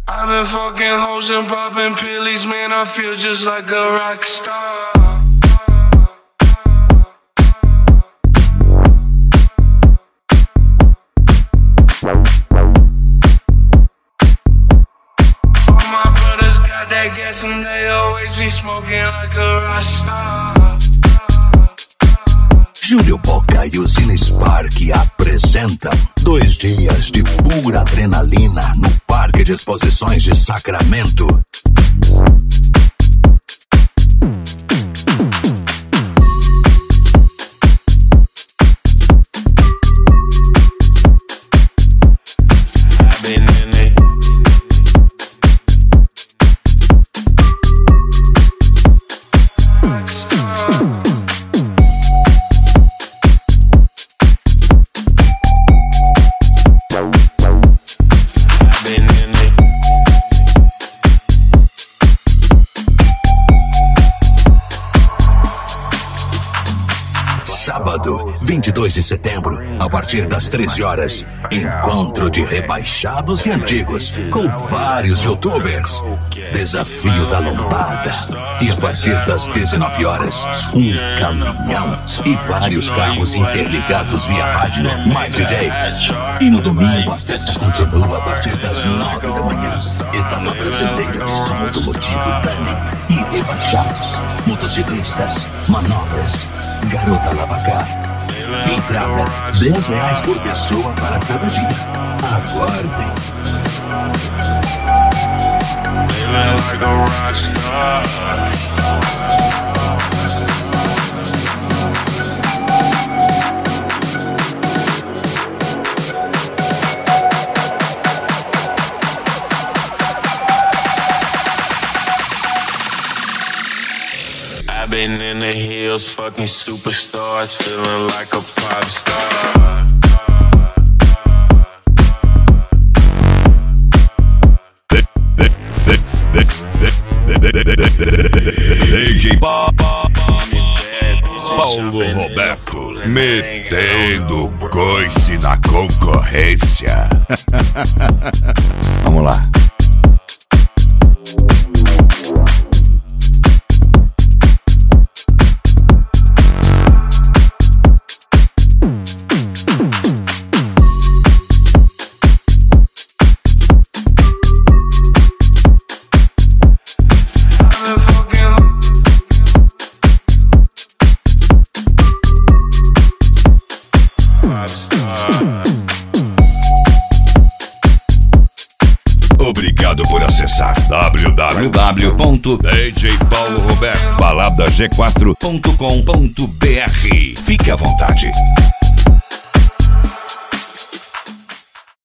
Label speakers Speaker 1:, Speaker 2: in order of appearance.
Speaker 1: I've been fucking hoes and popping pillies, man, I feel just like a rock star. All my brothers got that gas and they always be smoking like a rock star.
Speaker 2: Júlio Boca e o Zine Spark apresentam 2 dias de pura adrenalina no Parque de Exposições de Sacramento. Sábado, 22 de setembro, a partir das 13 horas, encontro de rebaixados e antigos, com vários youtubers. Desafio da Lombada. E a partir das 19 horas, um caminhão e vários carros interligados via rádio, mais DJ. E no domingo, a festa continua a partir das 9 da manhã. Etapa brasileira de som automotivo Tani e rebaixados, motociclistas, manobras, garota lavacar. Entrada R$10 por pessoa para cada dia. Aguardem.
Speaker 1: Like a rock star. I've been in the hills, fucking superstars, feeling like a pop star.
Speaker 3: DJ Paulo Roberto, metendo coice na concorrência. Vamos lá. Obrigado por acessar www.djpauloroberto balada g4.com.br. Fique à vontade.